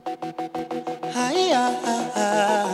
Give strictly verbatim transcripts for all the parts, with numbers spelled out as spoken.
Aïe, ah, ah, ah.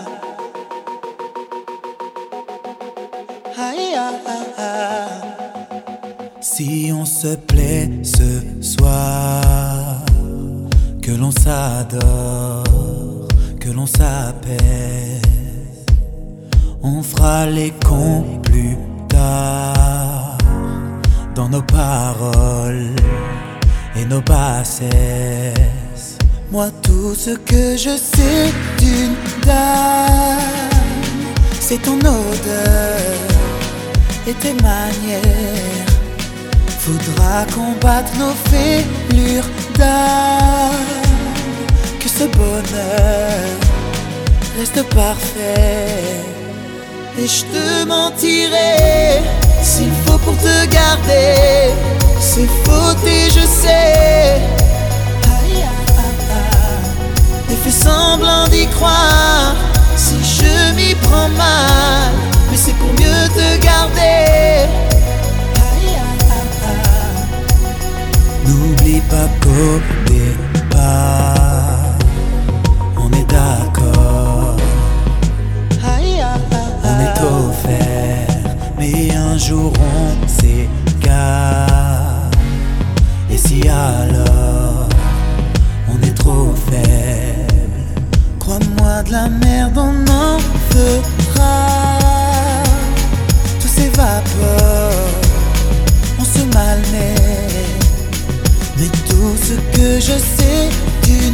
Aïe, ah, ah, ah. Si on se plaît ce soir, que l'on s'adore, que l'on s'apaise, on fera les cons plus tard, dans nos paroles et nos bassesses. Moi tout ce que je sais d'une dame, c'est ton odeur et tes manières. Faudra combattre nos fêlures d'âme, que ce bonheur reste parfait. Et je te mentirai s'il faut pour te garder. C'est faute et je sais. Aïe, ah, ah, ah. Et fais semblant d'y croire si je m'y prends mal, mais c'est pour mieux te garder. Aïe, ah, ah, ah. N'oublie pas qu'au départ on est d'accord. Aïe, ah, ah, ah. On est offert, mais un jour on s'égare. Et si alors on est trop faible, crois-moi, de la merde on en fera. Tout s'évapore, on se malmène. Mais tout ce que je sais d'une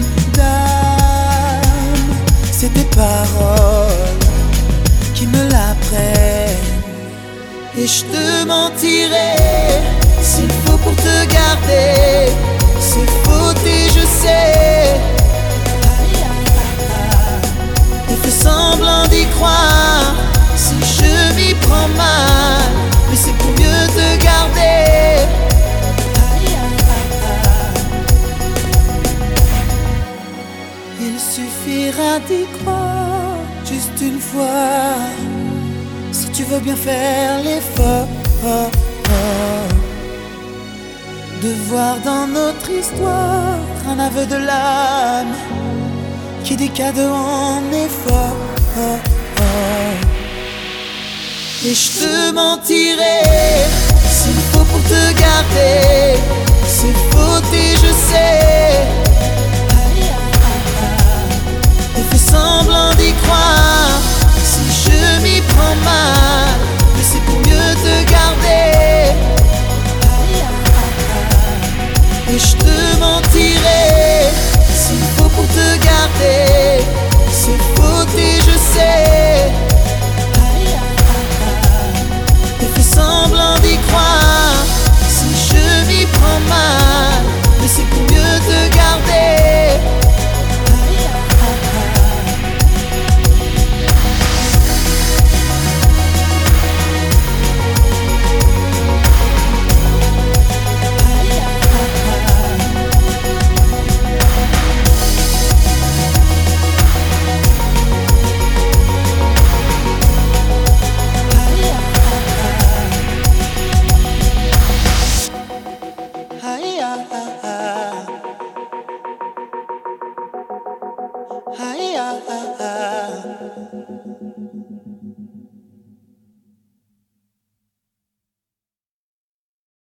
dame, c'est tes paroles qui me l'apprennent. Et je te mentirai s'il faut pour te garder. C'est faute et je sais. Aïe, ah, ah, ah. Et fais semblant d'y croire si je m'y prends mal, mais c'est pour mieux te garder. Aïe, ah, ah, ah. Il suffira d'y croire juste une fois, si tu veux bien faire l'effort de voir dans notre histoire un aveu de l'âme qui dit qu'à deux on est fort. Et je te mentirai s'il faut pour te garder. C'est faute et je sais.